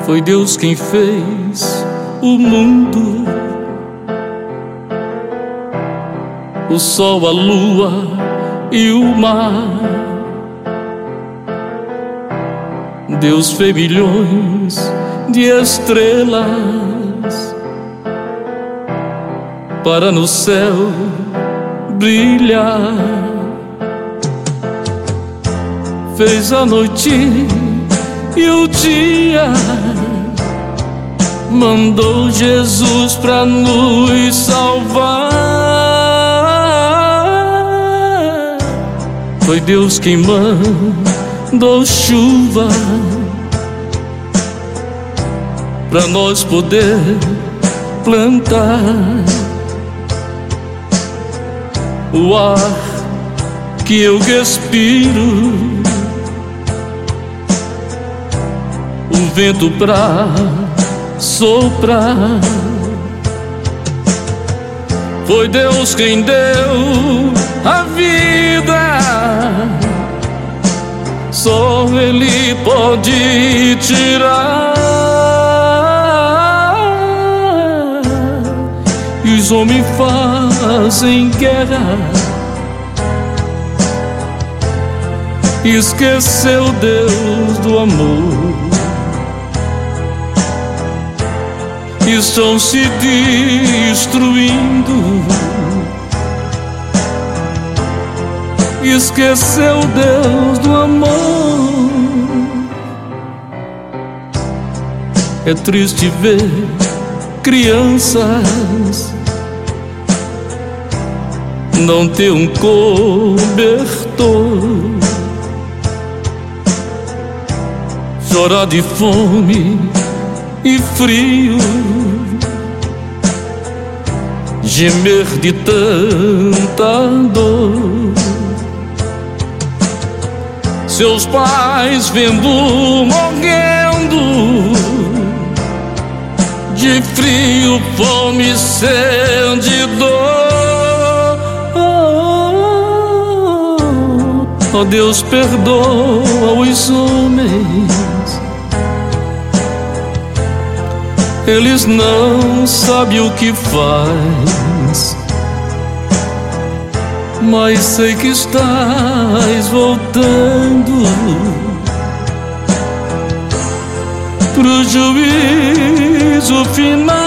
Foi Deus quem fez o mundo, o sol, a lua e o mar. Deus fez milhões de estrelas para no céu brilhar. Fez a noite e o dia, mandou Jesus pra nos salvar. Foi Deus quem mandou chuva pra nós poder plantar. O ar que eu respiro, o vento pra soprar. Foi Deus quem deu a vida, só Ele pode tirar. E os homens fazem guerra, esqueceu Deus do amor. Estão se destruindo, esqueceu Deus do amor. É triste ver crianças não ter um cobertor, chorar de fome e frio, gemer de tanta dor. Seus pais vendo morrendo de frio, fome, sede e dor. Oh, Deus perdoa os homens, eles não sabem o que faz, mas sei que estás voltando pro juízo final.